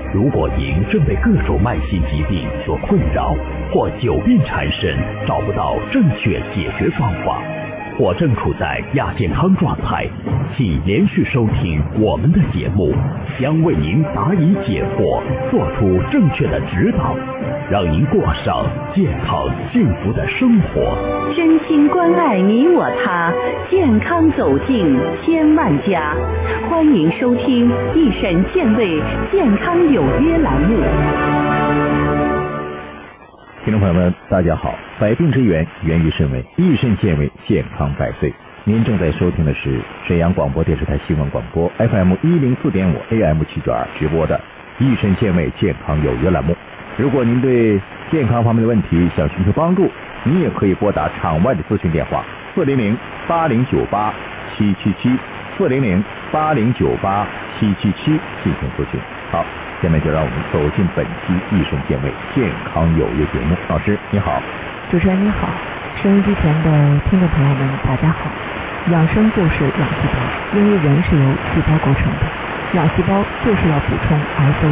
如果您正被各种慢性疾病所困扰，或久病缠身，找不到正确解决方法，或正处在亚健康状态，请连续收听我们的节目，将为您答疑解惑，做出正确的指导，让您过上健康幸福的生活。 真心关爱你我他，健康走进千万家。欢迎收听一审健胃健康有约栏目。 听众朋友们，大家好！百病之源源于肾胃，益肾健胃，健康百岁。您正在收听的是沈阳广播电视台新闻广播 FM 104.5 AM 7.2直播的益肾健胃健康有约栏目。如果您对健康方面的问题想寻求帮助，您也可以拨打场外的咨询电话400-8098-777，400-8098-777进行咨询。好，下面就让我们走进本期益肾健胃健康有约节目。老师你好。 主持人你好，收音机前的听众朋友们大家好。养生就是养细胞，因为人是由细胞构成的，养细胞就是要补充